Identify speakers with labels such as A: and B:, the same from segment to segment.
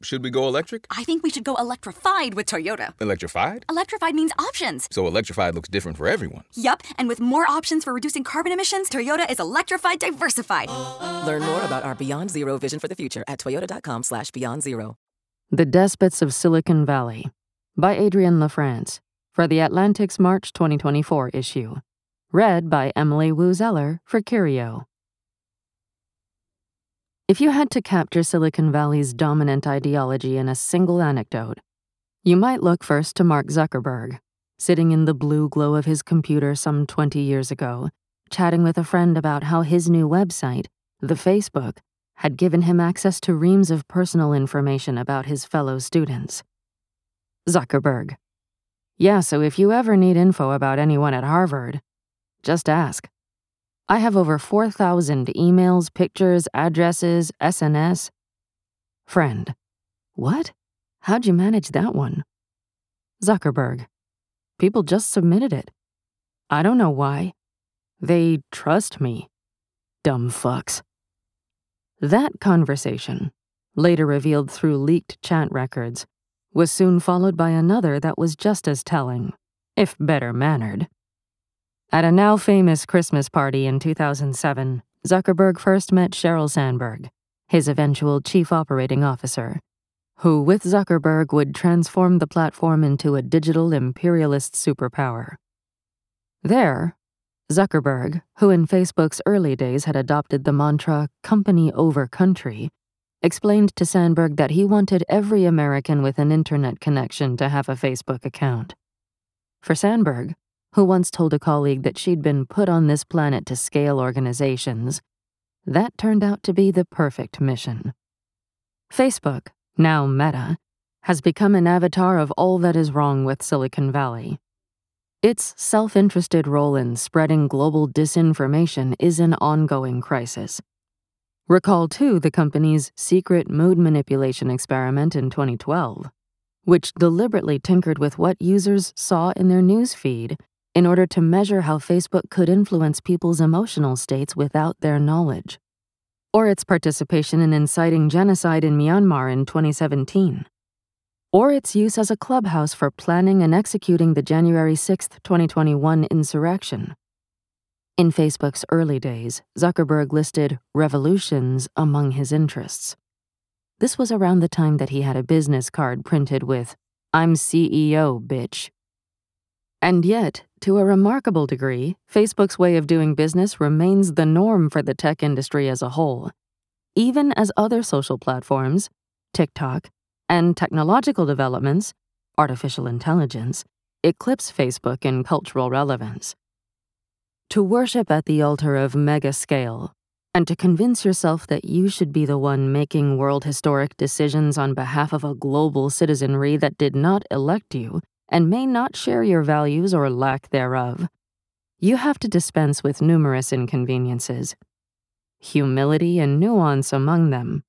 A: Should we go electric?
B: I think we should go electrified with Toyota.
A: Electrified?
B: Electrified means options.
A: So electrified looks different for everyone.
B: Yup, and with more options for reducing carbon emissions, Toyota is electrified diversified.
C: Learn more about our Beyond Zero vision for the future at toyota.com/Beyond Zero.
D: The Despots of Silicon Valley by Adrienne LaFrance for the Atlantic's March 2024 issue. Read by Emily Wu Zeller for Curio. If you had to capture Silicon Valley's dominant ideology in a single anecdote, you might look first to Mark Zuckerberg, sitting in the blue glow of his computer some 20 years ago, chatting with a friend about how his new website, The Facebook, had given him access to reams of personal information about his fellow students. Zuckerberg. Yeah, so if you ever need info about anyone at Harvard, just ask. I have over 4,000 emails, pictures, addresses, SNS. Friend. What? How'd you manage that one? Zuckerberg. People just submitted it. I don't know why. They trust me. Dumb fucks. That conversation, later revealed through leaked chat records, was soon followed by another that was just as telling, if better mannered. At a now famous Christmas party in 2007, Zuckerberg first met Sheryl Sandberg, his eventual chief operating officer, who with Zuckerberg would transform the platform into a digital imperialist superpower. There, Zuckerberg, who in Facebook's early days had adopted the mantra company over country, explained to Sandberg that he wanted every American with an internet connection to have a Facebook account. For Sandberg, who once told a colleague that she'd been put on this planet to scale organizations, that turned out to be the perfect mission. Facebook, now Meta, has become an avatar of all that is wrong with Silicon Valley. Its self-interested role in spreading global disinformation is an ongoing crisis. Recall, too, the company's secret mood manipulation experiment in 2012, which deliberately tinkered with what users saw in their news feed in order to measure how Facebook could influence people's emotional states without their knowledge. Or its participation in inciting genocide in Myanmar in 2017. Or its use as a clubhouse for planning and executing the January 6, 2021 insurrection. In Facebook's early days, Zuckerberg listed revolutions among his interests. This was around the time that he had a business card printed with, "I'm CEO, bitch." And yet, to a remarkable degree, Facebook's way of doing business remains the norm for the tech industry as a whole, even as other social platforms, TikTok, and technological developments, artificial intelligence, eclipse Facebook in cultural relevance. To worship at the altar of mega scale, and to convince yourself that you should be the one making world historic decisions on behalf of a global citizenry that did not elect you and may not share your values or lack thereof, you have to dispense with numerous inconveniences. Humility and nuance among them.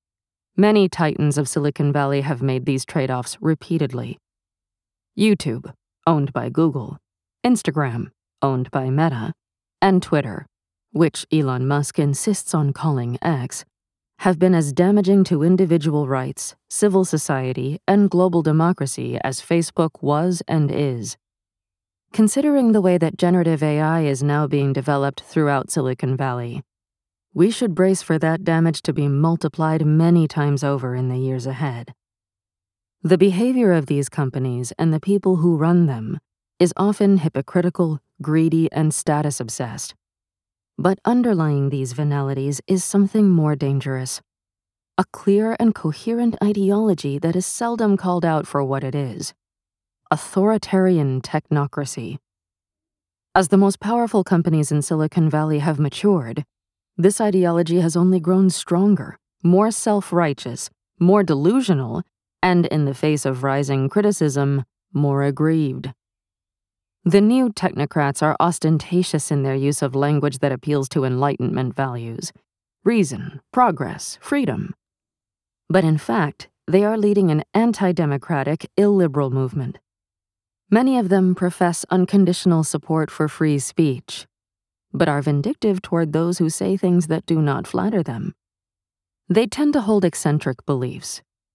D: Many titans of Silicon Valley have made these trade-offs repeatedly. YouTube, owned by Google, Instagram, owned by Meta, and Twitter, which Elon Musk insists on calling X, have been as damaging to individual rights, civil society, and global democracy as Facebook was and is. Considering the way that generative AI is now being developed throughout Silicon Valley, we should brace for that damage to be multiplied many times over in the years ahead. The behavior of these companies and the people who run them is often hypocritical, greedy, and status-obsessed. But underlying these venalities is something more dangerous. A clear and coherent ideology that is seldom called out for what it is. Authoritarian technocracy. As the most powerful companies in Silicon Valley have matured, this ideology has only grown stronger, more self-righteous, more delusional, and in the face of rising criticism, more aggrieved. The new technocrats are ostentatious in their use of language that appeals to Enlightenment values, reason, progress, freedom. But in fact, they are leading an anti-democratic, illiberal movement. Many of them profess unconditional support for free speech, but are vindictive toward those who say things that do not flatter them. They tend to hold eccentric beliefs,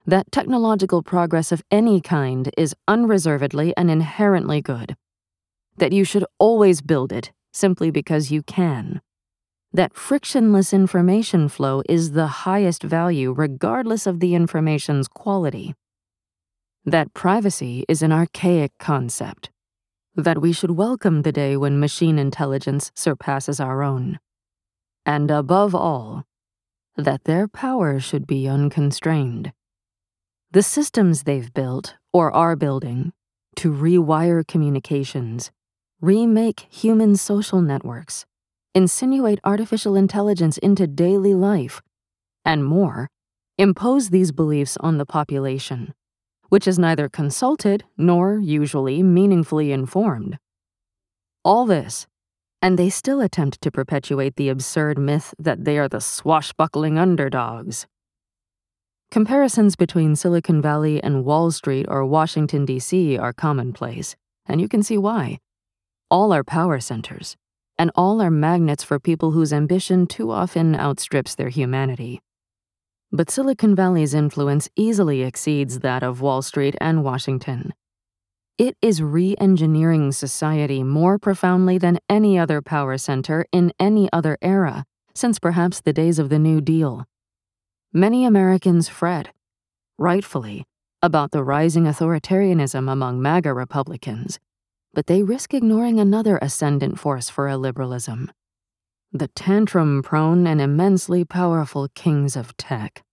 D: that technological progress of any kind is unreservedly and inherently good, that you should always build it simply because you can, that frictionless information flow is the highest value regardless of the information's quality, that privacy is an archaic concept, that we should welcome the day when machine intelligence surpasses our own, and above all, that their power should be unconstrained. The systems they've built, or are building, to rewire communications, remake human social networks, insinuate artificial intelligence into daily life, and more, impose these beliefs on the population, which is neither consulted nor usually meaningfully informed. All this, and they still attempt to perpetuate the absurd myth that they are the swashbuckling underdogs. Comparisons between Silicon Valley and Wall Street or Washington, D.C. are commonplace, and you can see why. All are power centers, and all are magnets for people whose ambition too often outstrips their humanity. But Silicon Valley's influence easily exceeds that of Wall Street and Washington. It is re-engineering society more profoundly than any other power center in any other era, since perhaps the days of the New Deal. Many Americans fret, rightfully, about the rising authoritarianism among MAGA Republicans, but they risk ignoring another ascendant force for illiberalism: the tantrum-prone and immensely powerful kings of tech.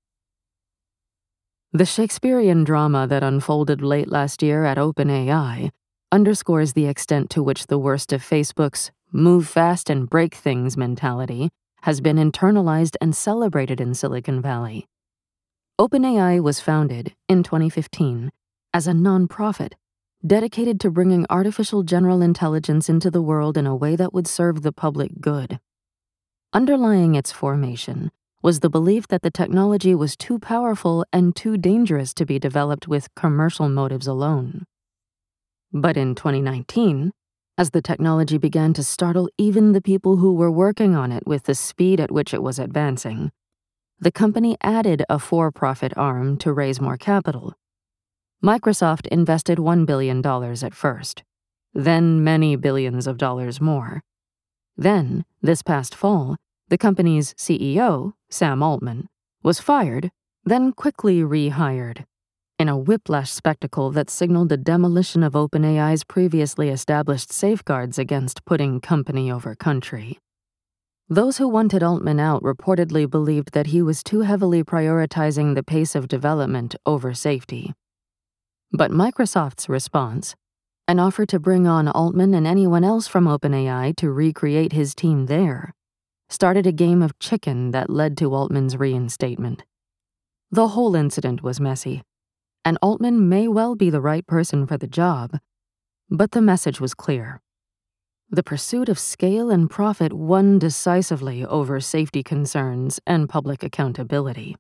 D: The Shakespearean drama that unfolded late last year at OpenAI underscores the extent to which the worst of Facebook's move fast and break things mentality has been internalized and celebrated in Silicon Valley. OpenAI was founded in 2015 as a nonprofit dedicated to bringing artificial general intelligence into the world in a way that would serve the public good. Underlying its formation was the belief that the technology was too powerful and too dangerous to be developed with commercial motives alone. But in 2019, as the technology began to startle even the people who were working on it with the speed at which it was advancing, the company added a for-profit arm to raise more capital. Microsoft invested $1 billion at first, then many billions of dollars more. Then, this past fall, the company's CEO, Sam Altman, was fired, then quickly rehired, in a whiplash spectacle that signaled the demolition of OpenAI's previously established safeguards against putting company over country. Those who wanted Altman out reportedly believed that he was too heavily prioritizing the pace of development over safety. But Microsoft's response, an offer to bring on Altman and anyone else from OpenAI to recreate his team there, started a game of chicken that led to Altman's reinstatement. The whole incident was messy, and Altman may well be the right person for the job, but the message was clear. The pursuit of scale and profit won decisively over safety concerns and public accountability.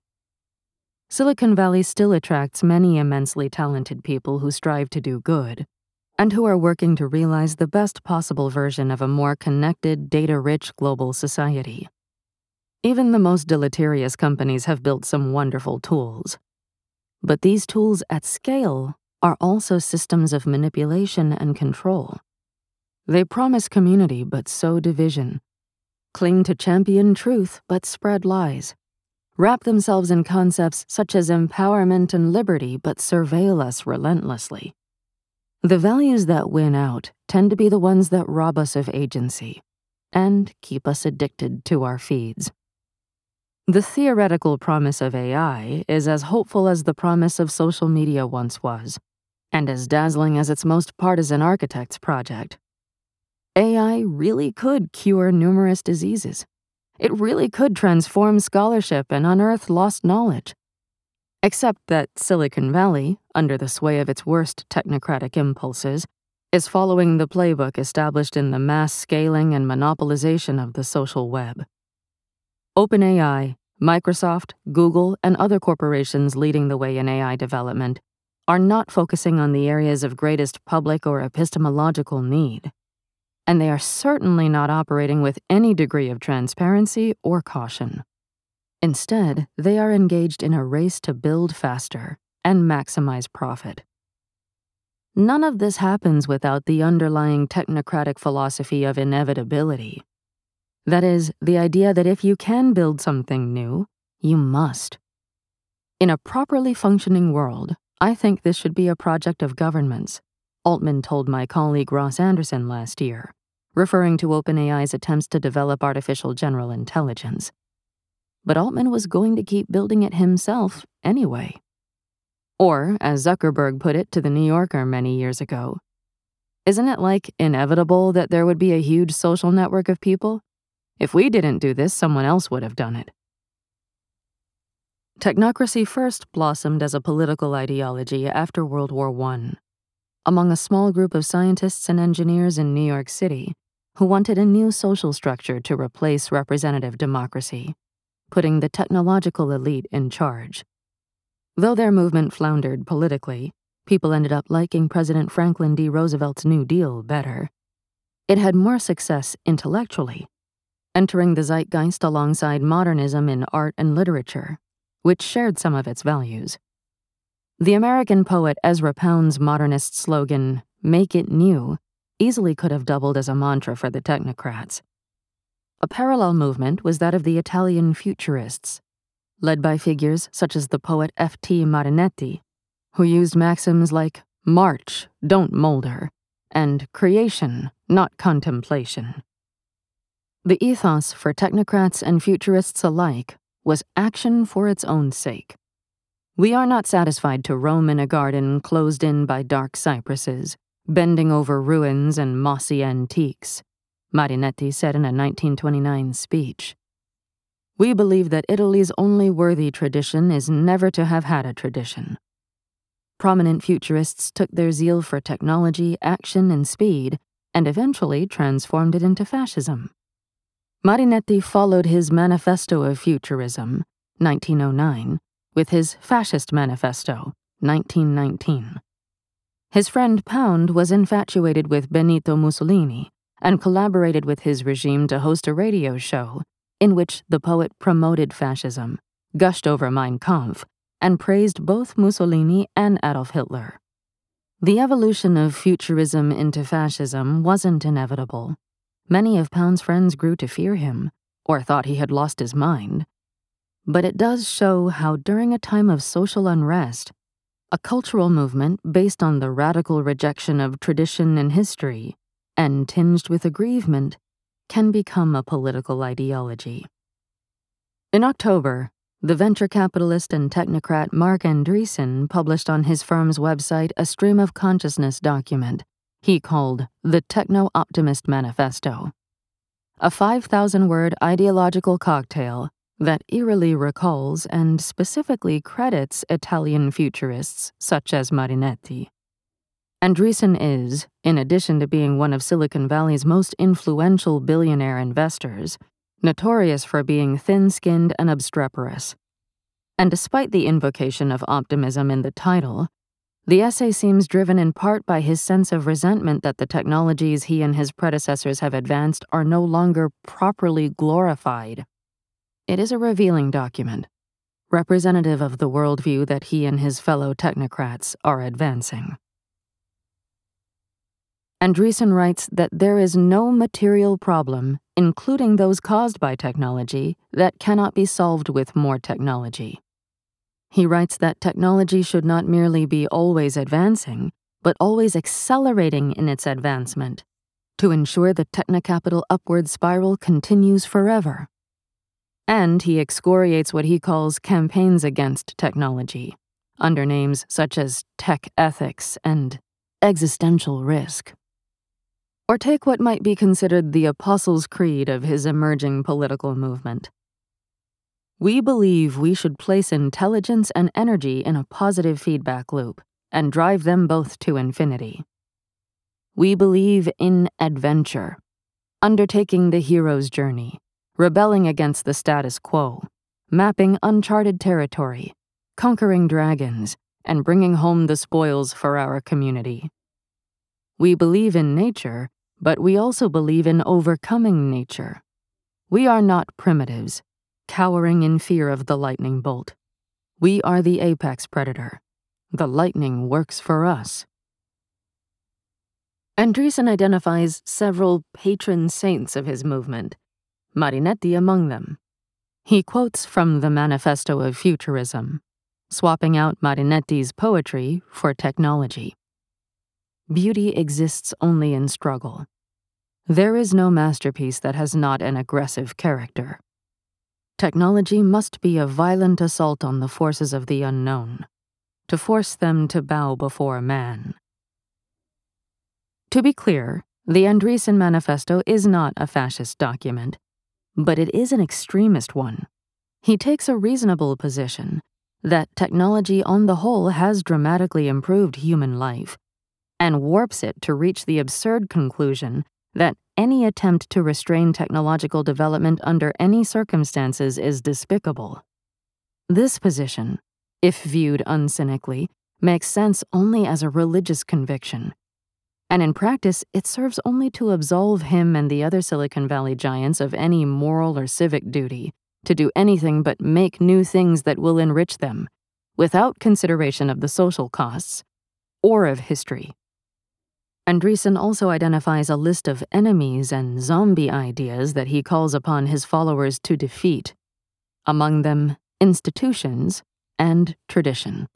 D: Silicon Valley still attracts many immensely talented people who strive to do good, and who are working to realize the best possible version of a more connected, data-rich global society. Even the most deleterious companies have built some wonderful tools. But these tools at scale are also systems of manipulation and control. They promise community but sow division, cling to champion truth but spread lies, wrap themselves in concepts such as empowerment and liberty but surveil us relentlessly. The values that win out tend to be the ones that rob us of agency and keep us addicted to our feeds. The theoretical promise of AI is as hopeful as the promise of social media once was, and as dazzling as its most partisan architect's project. AI really could cure numerous diseases. It really could transform scholarship and unearth lost knowledge. Except that Silicon Valley, under the sway of its worst technocratic impulses, is following the playbook established in the mass scaling and monopolization of the social web. OpenAI, Microsoft, Google, and other corporations leading the way in AI development are not focusing on the areas of greatest public or epistemological need. And they are certainly not operating with any degree of transparency or caution. Instead, they are engaged in a race to build faster and maximize profit. None of this happens without the underlying technocratic philosophy of inevitability. That is, the idea that if you can build something new, you must. In a properly functioning world, I think this should be a project of governments, Altman told my colleague Ross Anderson last year, referring to OpenAI's attempts to develop artificial general intelligence. But Altman was going to keep building it himself anyway. Or, as Zuckerberg put it to The New Yorker many years ago, isn't it like inevitable that there would be a huge social network of people? If we didn't do this, someone else would have done it. Technocracy first blossomed as a political ideology after World War I, among a small group of scientists and engineers in New York City who wanted a new social structure to replace representative democracy, putting the technological elite in charge. Though their movement floundered politically, people ended up liking President Franklin D. Roosevelt's New Deal better. It had more success intellectually, entering the zeitgeist alongside modernism in art and literature, which shared some of its values. The American poet Ezra Pound's modernist slogan, "Make it new," easily could have doubled as a mantra for the technocrats. A parallel movement was that of the Italian Futurists, led by figures such as the poet F.T. Marinetti, who used maxims like "march, don't molder," and "creation, not contemplation." The ethos for technocrats and futurists alike was action for its own sake. We are not satisfied to roam in a garden closed in by dark cypresses, bending over ruins and mossy antiques, Marinetti said in a 1929 speech. We believe that Italy's only worthy tradition is never to have had a tradition. Prominent futurists took their zeal for technology, action, and speed, and eventually transformed it into fascism. Marinetti followed his Manifesto of Futurism, 1909, with his Fascist Manifesto, 1919. His friend Pound was infatuated with Benito Mussolini and collaborated with his regime to host a radio show in which the poet promoted fascism, gushed over Mein Kampf, and praised both Mussolini and Adolf Hitler. The evolution of futurism into fascism wasn't inevitable. Many of Pound's friends grew to fear him, or thought he had lost his mind. But it does show how during a time of social unrest, a cultural movement based on the radical rejection of tradition and history, and tinged with aggrievement, can become a political ideology. In October, the venture capitalist and technocrat Marc Andreessen published on his firm's website a stream of consciousness document he called the Techno-Optimist Manifesto, a 5,000-word ideological cocktail that eerily recalls and specifically credits Italian futurists such as Marinetti. Andreessen is, in addition to being one of Silicon Valley's most influential billionaire investors, notorious for being thin-skinned and obstreperous. And despite the invocation of optimism in the title, the essay seems driven in part by his sense of resentment that the technologies he and his predecessors have advanced are no longer properly glorified. It is a revealing document, representative of the worldview that he and his fellow technocrats are advancing. Andreessen writes that there is no material problem, including those caused by technology, that cannot be solved with more technology. He writes that technology should not merely be always advancing, but always accelerating in its advancement, to ensure the technocapital upward spiral continues forever. And he excoriates what he calls campaigns against technology, under names such as tech ethics and existential risk. Or take what might be considered the Apostles' Creed of his emerging political movement. We believe we should place intelligence and energy in a positive feedback loop and drive them both to infinity. We believe in adventure, undertaking the hero's journey, rebelling against the status quo, mapping uncharted territory, conquering dragons, and bringing home the spoils for our community. We believe in nature, but we also believe in overcoming nature. We are not primitives. cowering in fear of the lightning bolt. We are the apex predator. The lightning works for us. Andreessen identifies several patron saints of his movement, Marinetti among them. He quotes from the Manifesto of Futurism, swapping out Marinetti's poetry for technology. Beauty exists only in struggle. There is no masterpiece that has not an aggressive character. Technology must be a violent assault on the forces of the unknown, to force them to bow before man. To be clear, the Andreessen Manifesto is not a fascist document, but it is an extremist one. He takes a reasonable position that technology on the whole has dramatically improved human life, and warps it to reach the absurd conclusion that any attempt to restrain technological development under any circumstances is despicable. This position, if viewed uncynically, makes sense only as a religious conviction, and in practice it serves only to absolve him and the other Silicon Valley giants of any moral or civic duty to do anything but make new things that will enrich them, without consideration of the social costs or of history. Andreessen also identifies a list of enemies and zombie ideas that he calls upon his followers to defeat, among them institutions and tradition.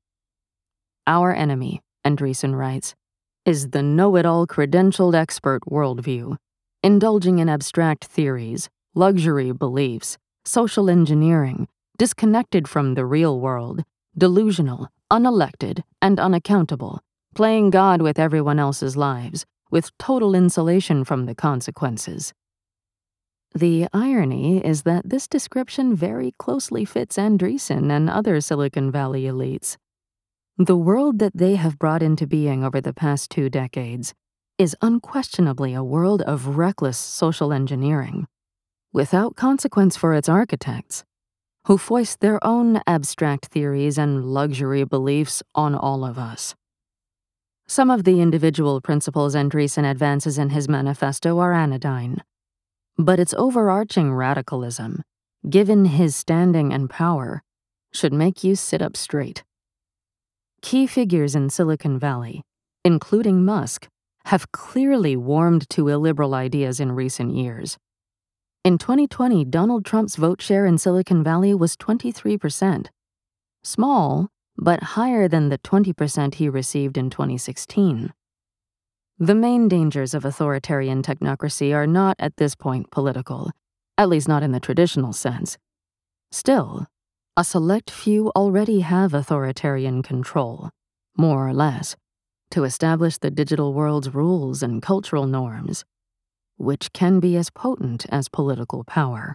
D: Our enemy, Andreessen writes, is the know-it-all credentialed expert worldview, indulging in abstract theories, luxury beliefs, social engineering, disconnected from the real world, delusional, unelected, and unaccountable, playing God with everyone else's lives, with total insulation from the consequences. The irony is that this description very closely fits Andreessen and other Silicon Valley elites. The world that they have brought into being over the past 2 decades is unquestionably a world of reckless social engineering, without consequence for its architects, who foist their own abstract theories and luxury beliefs on all of us. Some of the individual principles Andreessen advances in his manifesto are anodyne, but its overarching radicalism, given his standing and power, should make you sit up straight. Key figures in Silicon Valley, including Musk, have clearly warmed to illiberal ideas in recent years. In 2020, Donald Trump's vote share in Silicon Valley was 23%. Small, but higher than the 20% he received in 2016. The main dangers of authoritarian technocracy are not at this point political, at least not in the traditional sense. Still, a select few already have authoritarian control, more or less, to establish the digital world's rules and cultural norms, which can be as potent as political power.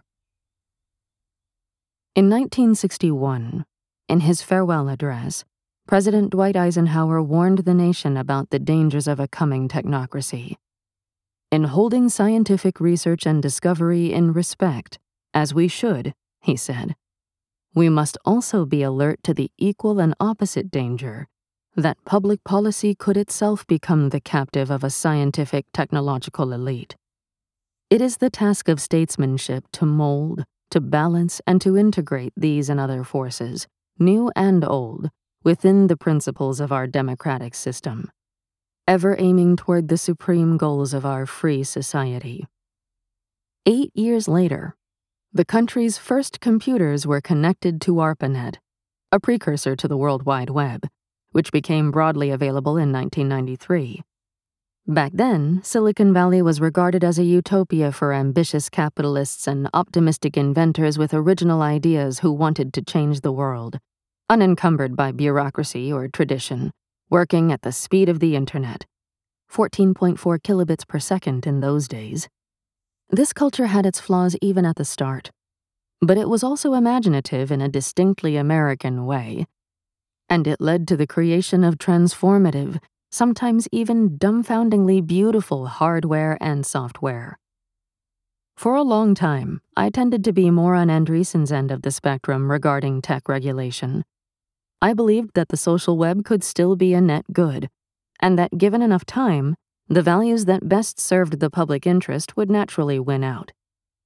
D: In 1961, in his farewell address, President Dwight Eisenhower warned the nation about the dangers of a coming technocracy. In holding scientific research and discovery in respect, as we should, he said, we must also be alert to the equal and opposite danger that public policy could itself become the captive of a scientific technological elite. It is the task of statesmanship to mold, to balance, and to integrate these and other forces, new and old, within the principles of our democratic system, ever aiming toward the supreme goals of our free society. 8 years later, the country's first computers were connected to ARPANET, a precursor to the World Wide Web, which became broadly available in 1993. Back then, Silicon Valley was regarded as a utopia for ambitious capitalists and optimistic inventors with original ideas who wanted to change the world, unencumbered by bureaucracy or tradition, working at the speed of the internet, 14.4 kilobits per second in those days. This culture had its flaws even at the start, but it was also imaginative in a distinctly American way, and it led to the creation of transformative, sometimes even dumbfoundingly beautiful hardware and software. For a long time, I tended to be more on Andreessen's end of the spectrum regarding tech regulation. I believed that the social web could still be a net good, and that given enough time, the values that best served the public interest would naturally win out.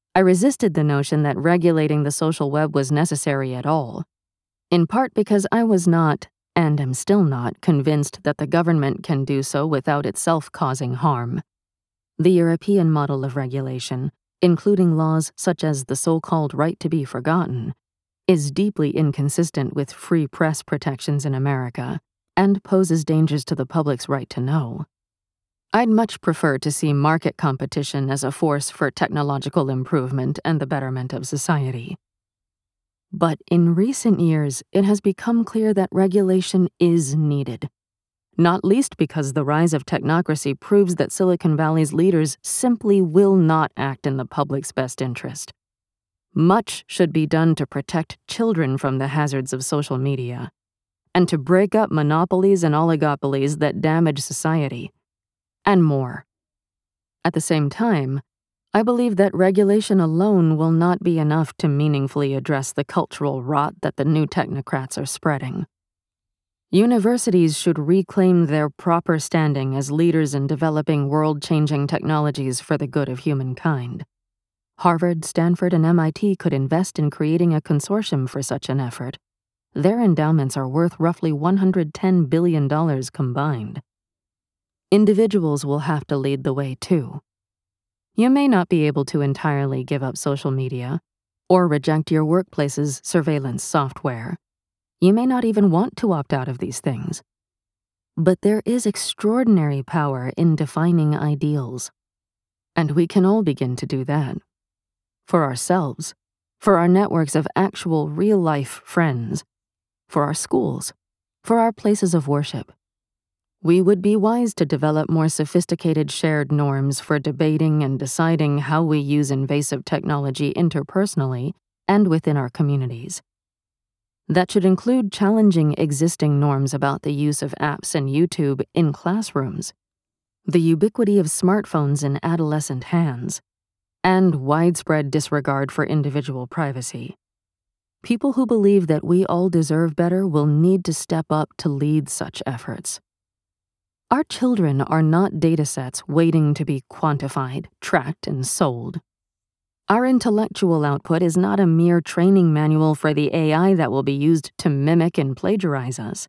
D: I resisted the notion that regulating the social web was necessary at all, in part because I was not, and am still not, convinced that the government can do so without itself causing harm. The European model of regulation, including laws such as the so-called right to be forgotten, is deeply inconsistent with free press protections in America and poses dangers to the public's right to know. I'd much prefer to see market competition as a force for technological improvement and the betterment of society. But in recent years, it has become clear that regulation is needed, not least because the rise of technocracy proves that Silicon Valley's leaders simply will not act in the public's best interest. Much should be done to protect children from the hazards of social media, and to break up monopolies and oligopolies that damage society, and more. At the same time, I believe that regulation alone will not be enough to meaningfully address the cultural rot that the new technocrats are spreading. Universities should reclaim their proper standing as leaders in developing world-changing technologies for the good of humankind. Harvard, Stanford, and MIT could invest in creating a consortium for such an effort. Their endowments are worth roughly $110 billion combined. Individuals will have to lead the way, too. You may not be able to entirely give up social media or reject your workplace's surveillance software. You may not even want to opt out of these things. But there is extraordinary power in defining ideals. And we can all begin to do that. For ourselves, for our networks of actual real-life friends, for our schools, for our places of worship. We would be wise to develop more sophisticated shared norms for debating and deciding how we use invasive technology interpersonally and within our communities. That should include challenging existing norms about the use of apps and YouTube in classrooms, the ubiquity of smartphones in adolescent hands, and widespread disregard for individual privacy. People who believe that we all deserve better will need to step up to lead such efforts. Our children are not datasets waiting to be quantified, tracked, and sold. Our intellectual output is not a mere training manual for the AI that will be used to mimic and plagiarize us.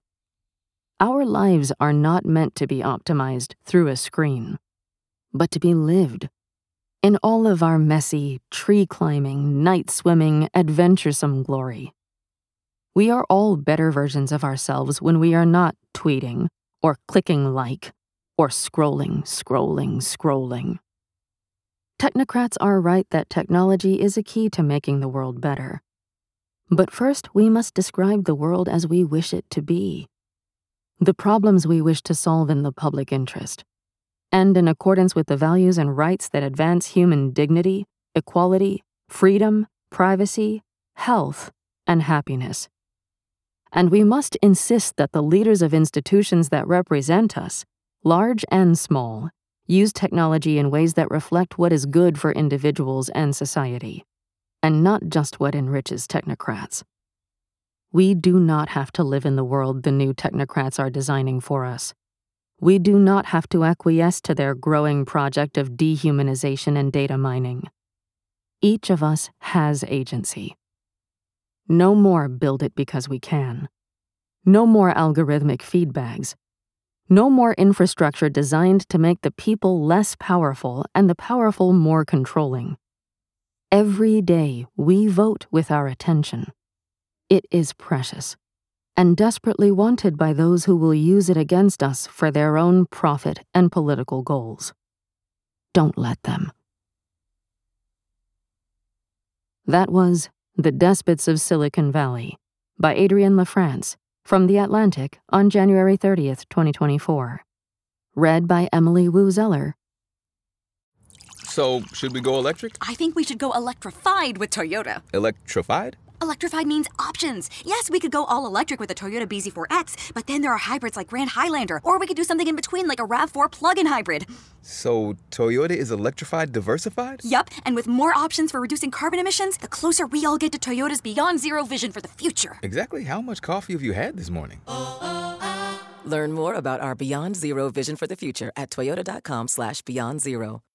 D: Our lives are not meant to be optimized through a screen, but to be lived. In all of our messy, tree-climbing, night-swimming, adventuresome glory. We are all better versions of ourselves when we are not tweeting, or clicking like, or scrolling. Technocrats are right that technology is a key to making the world better. But first, we must describe the world as we wish it to be. The problems we wish to solve in the public interest, and in accordance with the values and rights that advance human dignity, equality, freedom, privacy, health, and happiness. And we must insist that the leaders of institutions that represent us, large and small, use technology in ways that reflect what is good for individuals and society, and not just what enriches technocrats. We do not have to live in the world the new technocrats are designing for us. We do not have to acquiesce to their growing project of dehumanization and data mining. Each of us has agency. No more build it because we can. No more algorithmic feedbacks. No more infrastructure designed to make the people less powerful and the powerful more controlling. Every day we vote with our attention. It is precious and desperately wanted by those who will use it against us for their own profit and political goals. Don't let them. That was The Despots of Silicon Valley by Adrienne LaFrance from The Atlantic on January 30th, 2024. Read by Emily Wu Zeller.
A: So, should we go electric?
B: I think we should go electrified with Toyota.
A: Electrified?
B: Electrified means options. Yes, we could go all electric with the Toyota BZ4X, but then there are hybrids like Grand Highlander, or we could do something in between like a RAV4 plug-in hybrid.
A: So, Toyota is electrified diversified?
B: Yup, and with more options for reducing carbon emissions, the closer we all get to Toyota's Beyond Zero vision for the future.
A: Exactly how much coffee have you had this morning?
C: Learn more about our Beyond Zero vision for the future at toyota.com/beyond zero.